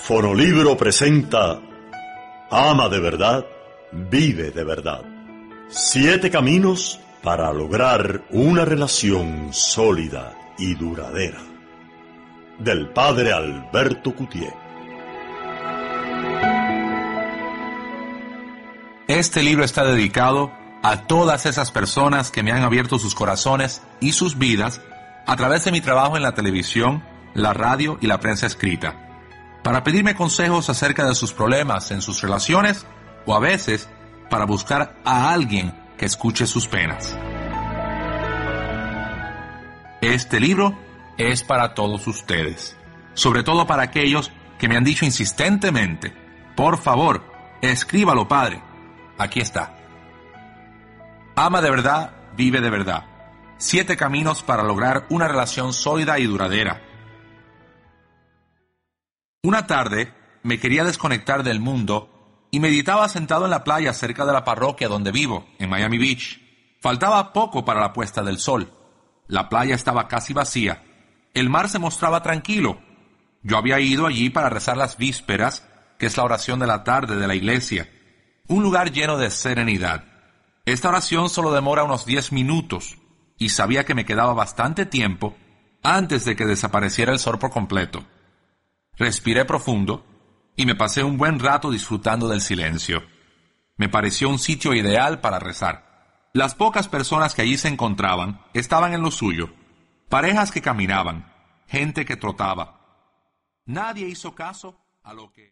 Fonolibro presenta Ama de verdad, vive de verdad. 7 caminos para lograr una relación sólida y duradera. Del padre Alberto Cutié. Este libro está dedicado a todas esas personas que me han abierto sus corazones y sus vidas a través de mi trabajo en la televisión, la radio y la prensa escrita, para pedirme consejos acerca de sus problemas en sus relaciones o a veces para buscar a alguien que escuche sus penas. Este libro es para todos ustedes, sobre todo para aquellos que me han dicho insistentemente: por favor, escríbalo, padre. Aquí está. Ama de verdad, vive de verdad. 7 caminos para lograr una relación sólida y duradera. Una tarde me quería desconectar del mundo y meditaba sentado en la playa cerca de la parroquia donde vivo, en Miami Beach. Faltaba poco para la puesta del sol. La playa estaba casi vacía. El mar se mostraba tranquilo. Yo había ido allí para rezar las vísperas, que es la oración de la tarde de la iglesia. Un lugar lleno de serenidad. Esta oración solo demora unos 10 minutos y sabía que me quedaba bastante tiempo antes de que desapareciera el sol por completo. Respiré profundo y me pasé un buen rato disfrutando del silencio. Me pareció un sitio ideal para rezar. Las pocas personas que allí se encontraban estaban en lo suyo. Parejas que caminaban, gente que trotaba. Nadie hizo caso a lo que...